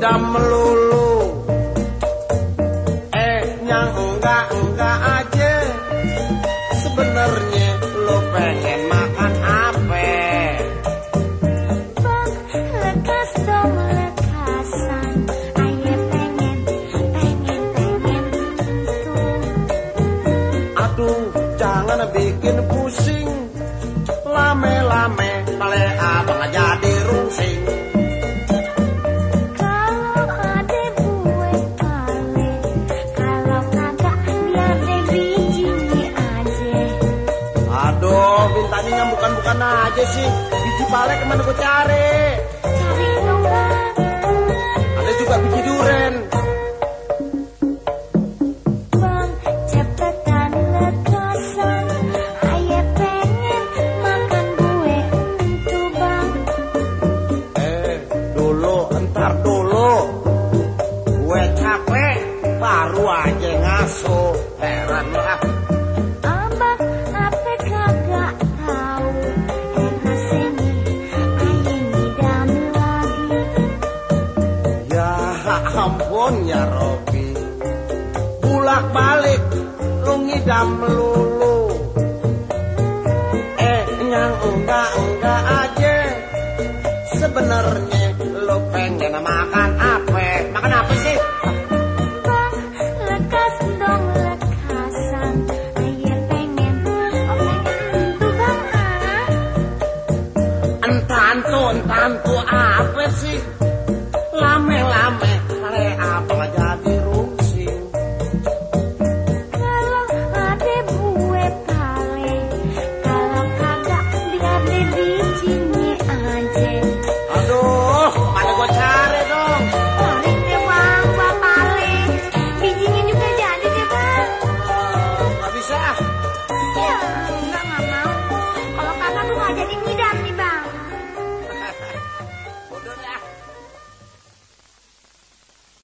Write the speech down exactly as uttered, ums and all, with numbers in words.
ngidam melulu. Eh yang enggak-enggak aja, sebenarnya lo pengen makan apa? Bang, lekas dong lekasan. Aye pengen, pengen, pengen tuh. Aduh, jangan bikin pusing. Lame-lame, pale abang jadi rusing. Kalau ada gue pale, kalau kagak biar deh bijinya aja. Aduh, mintanya yang bukan-bukan aja sih. Biji pale kemana gue cari? Cari dong bang. Ada juga biji duren. Bang, cepetan lekasan. Aye pengen makan gue tuh bang. Eh, dulu, entar dulu. Gue capek, baru aja ngasuh. Heran lah. Abang, apa kagak tahu? Enak sini, aye ngidam lagi. Ya ampun ya Robi. Bulak-balik, lu ngidam melulu. Eh, yang enggak-enggak aja, sebenarnya lu pengen makan